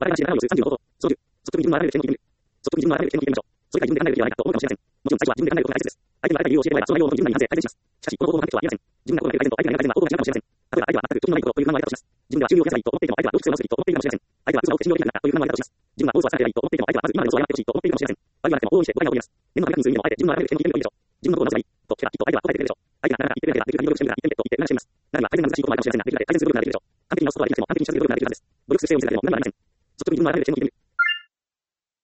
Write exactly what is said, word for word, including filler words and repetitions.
我々が知らないをするさんじゅうの方法。操縦。率直に自分のあらゆる危険を認める。率直に自分のあらゆる危険を認めると。それが自分で考えるべきではないかと思うかもしれません。もちろん最初は自分で考えることが大切です。相手があらゆる理由を教えてもらえば、その内容を自分なりに反省、改善します。しかし、この方法の完璧とは言いません。自分が心がける改善と相手がやる改善は方法が違うかもしれません。例えば相手は全く興味のないことという不満を挙げたとします。自分では収入を増やせばいいと思っていても相手は労力を直すべきと思っているかもしれません。相手は嘘をつく信用できなかったという不満を挙げたとします。自分はコースはさせればいいと思っていても相手はまず今の予想をやってほしいと思っているかもしれません。場合があっても往々にして答えが多いです。念のため確認する意味でもあえて自分のあらゆる危険を言ってみるといいでしょう。自分のことを直せばいいと聞けばきっと相手は答えてくれるでしょう。相手がなかなか言ってくれないければできる限り努力してみるから言ってみてと言って促しています。ならば改善が難しいこともあるかもしれませんが、できるだけ改善する努力ができるでしょう。完璧に直すことはできなくても完璧に近づける努力ができるはずです。努力する必要性を見ても何もありません。率直に自分のあらゆる危険を言ってみる。